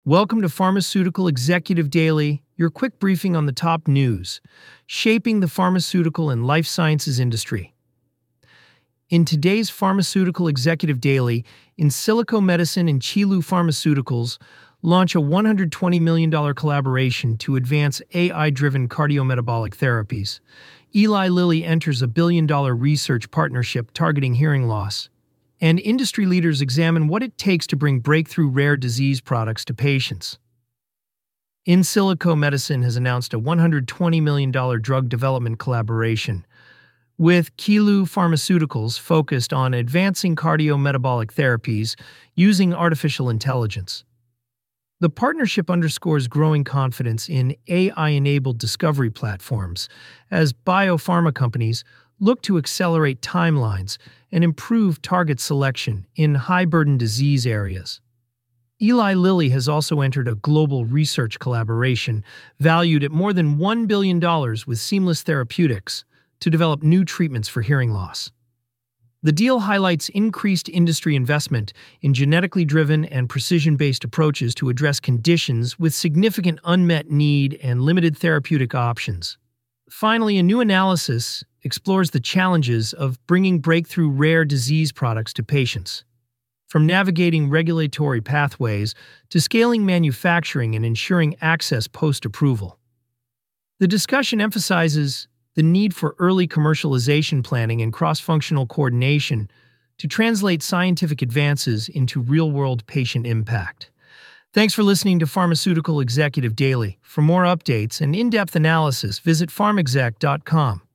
Welcome to Pharmaceutical Executive Daily, your quick briefing on the top news, shaping the pharmaceutical and life sciences industry. In today's Pharmaceutical Executive Daily, Insilico Medicine and Qilu Pharmaceuticals launch a $120 million collaboration to advance AI-driven cardiometabolic therapies. Eli Lilly enters a billion-dollar research partnership targeting hearing loss. And industry leaders examine what it takes to bring breakthrough rare disease products to patients. Insilico Medicine has announced a $120 million drug development collaboration with Qilu Pharmaceuticals focused on advancing cardiometabolic therapies using artificial intelligence. The partnership underscores growing confidence in AI-enabled discovery platforms as biopharma companies look to accelerate timelines and improve target selection in high-burden disease areas. Eli Lilly has also entered a global research collaboration valued at more than $1 billion with Seamless Therapeutics to develop new treatments for hearing loss. The deal highlights increased industry investment in genetically driven and precision-based approaches to address conditions with significant unmet need and limited therapeutic options. Finally, a new analysis explores the challenges of bringing breakthrough rare disease products to patients. From navigating regulatory pathways to scaling manufacturing and ensuring access post-approval. The discussion emphasizes the need for early commercialization planning and cross-functional coordination to translate scientific advances into real-world patient impact. Thanks for listening to Pharmaceutical Executive Daily. For more updates and in-depth analysis, visit pharmexec.com.